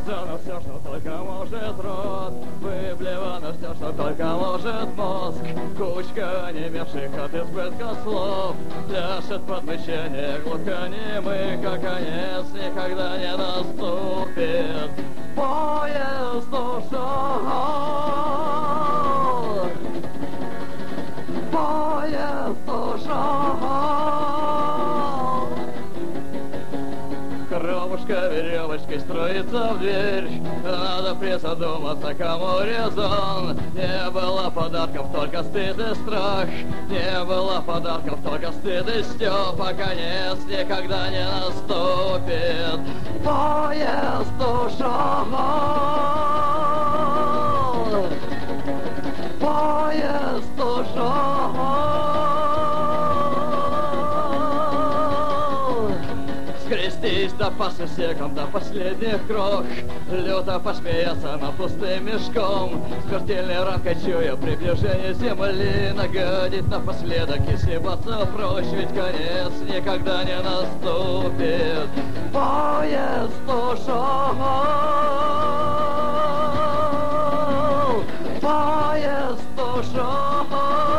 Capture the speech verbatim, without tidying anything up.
Сказано все, что только может рот, выблевано все, что только может мозг. Кучка онемевших от избытка слов пляшет подмещение глухонемы, как конец никогда не наступит. Поезд ушел, поезд ушел. Кровушка веревочкой строится в дверь, надо призадуматься, кому резон. Не было подарков, только стыд и страх, не было подарков, только стыд и стёб, а конец никогда не наступит. Поезд ушел, поезд ушел. Скрестись да по сусекам до последних крох, люто посмеяться над пустым мешком, смертельной ранкой чуя приближение земли, нагадить напоследок и съебаться прочь, ведь конец никогда не наступит. Поезд ушел, поезд ушел.